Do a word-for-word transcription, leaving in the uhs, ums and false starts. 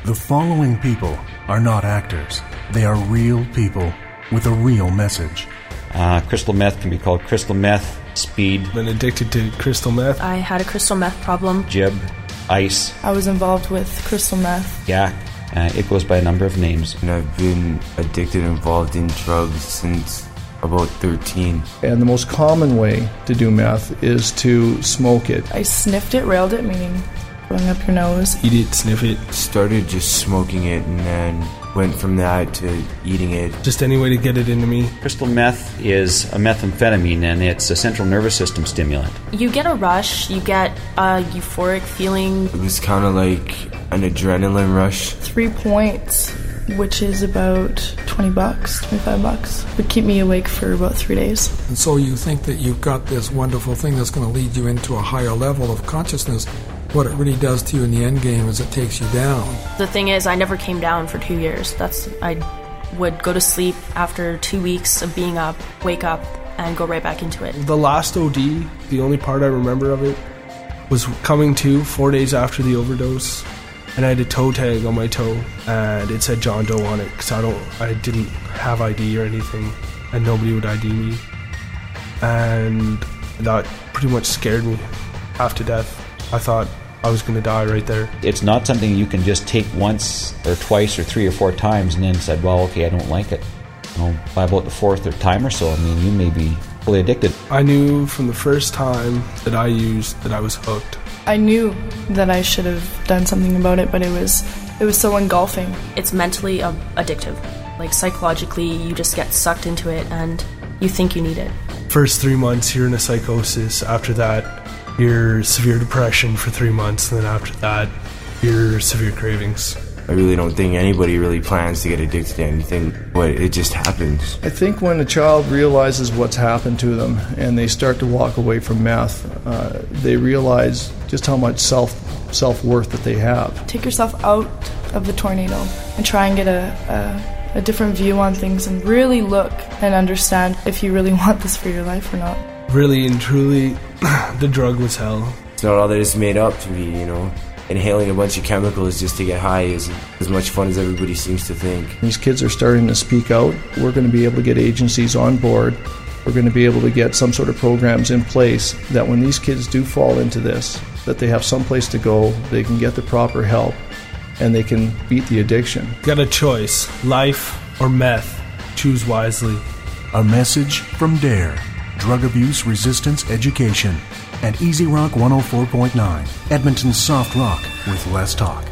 The following people are not actors. They are real people with a real message. Uh, crystal meth can be called crystal meth, speed. Been addicted to crystal meth. I had a crystal meth problem. Jib, ice. I was involved with crystal meth. Yak. Uh, it goes by a number of names. And I've been addicted and involved in drugs since about thirteen. And the most common way to do meth is to smoke it. I sniffed it, railed it, meaning going up your nose. Eat it, sniff it. Started just smoking it and then went from that to eating it. Just any way to get it into me. Crystal meth is a methamphetamine, and it's a central nervous system stimulant. You get a rush, you get a euphoric feeling. It was kind of like an adrenaline rush. Three points, which is about twenty bucks, twenty-five bucks, would keep me awake for about three days. And so you think that you've got this wonderful thing that's going to lead you into a higher level of consciousness. What it really does to you in the end game is it takes you down. The thing is, I never came down for two years. That's I would go to sleep after two weeks of being up, wake up, and go right back into it. The last O D, the only part I remember of it, was coming to four days after the overdose, and I had a toe tag on my toe, and it said John Doe on it, because I don't, I didn't have I D or anything, and nobody would I D me, and that pretty much scared me half to death. I thought I was going to die right there. It's not something you can just take once or twice or three or four times and then said, well, okay, I don't like it. You know, by about the fourth or time or so, I mean, you may be fully addicted. I knew from the first time that I used that I was hooked. I knew that I should have done something about it, but it was it was so engulfing. It's mentally uh, addictive. Like psychologically, you just get sucked into it and you think you need it. First three months, you're in a psychosis. After that, you're severe depression for three months, and then after that, you're severe cravings. I really don't think anybody really plans to get addicted to anything, but it just happens. I think when a child realizes what's happened to them and they start to walk away from meth, uh, they realize just how much self, self-worth that they have. Take yourself out of the tornado and try and get a, a, a different view on things and really look and understand if you really want this for your life or not. Really and truly, the drug was hell. It's not all that it's made up to be, you know. Inhaling a bunch of chemicals just to get high is as much fun as everybody seems to think. These kids are starting to speak out. We're going to be able to get agencies on board. We're going to be able to get some sort of programs in place that when these kids do fall into this, that they have some place to go, they can get the proper help, and they can beat the addiction. Got a choice, life or meth. Choose wisely. A message from DARE, Drug Abuse Resistance Education, and Easy Rock one oh four point nine, Edmonton's soft rock with less talk.